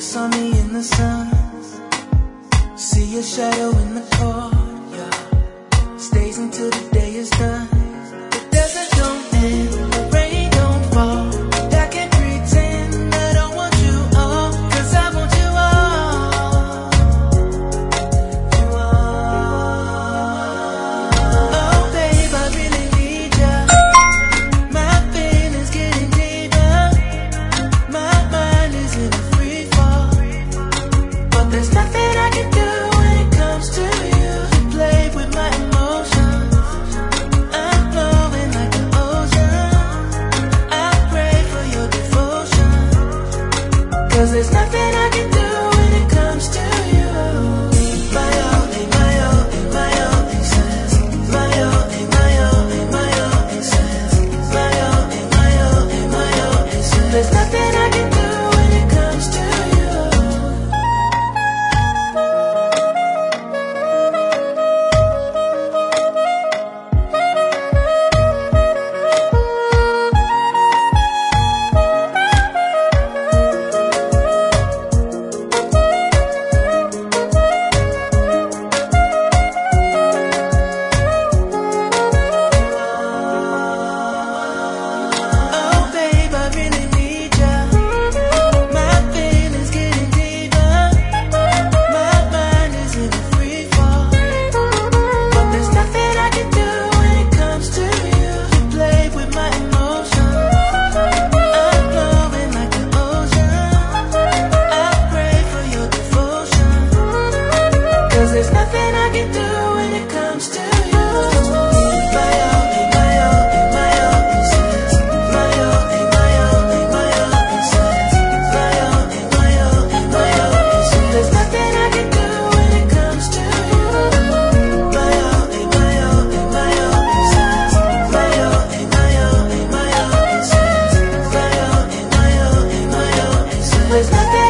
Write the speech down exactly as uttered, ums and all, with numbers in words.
saw me in the sun. See a shadow in the courtyard. Stays until the day is done. The desert don't end, the rain don't fall. I can't pretend I don't want you all, 'cause I want you all. You all. Oh babe, I really need ya. My feelings getting deeper. My mind is in a free fall, but there's nothing I can do when it comes to you. You play with my emotions. I'm flowing like an ocean. I pray for your devotion, 'cause there's nothing I can do when it comes to you. My oh, eh, my oh, eh, my oh, eh, says. My oh, eh, my oh, eh, my oh, eh, says. My oh, eh, my oh, eh, my oh, eh, says. There's nothing I can do when it comes to you. Oh babe, I really need ya. My feelings getting deeper. My mind is in a free fall, but there's nothing I can do when it comes to you. You play with my emotions. I'm flowing like an ocean. I pray for your devotion, 'cause there's nothing I can do when it comes to you. My oh, eh, my oh, eh, my oh, eh, says. My oh, eh, my oh, eh, my oh, eh, says. My oh, eh, my oh, eh, my oh, eh, says. There's nothing I can do when it comes to you. My oh, eh, my oh, eh, my oh, eh, says. My oh, eh, my oh, eh, my oh, eh, says. My oh, eh, my oh, eh, my oh, eh, says. There's nothing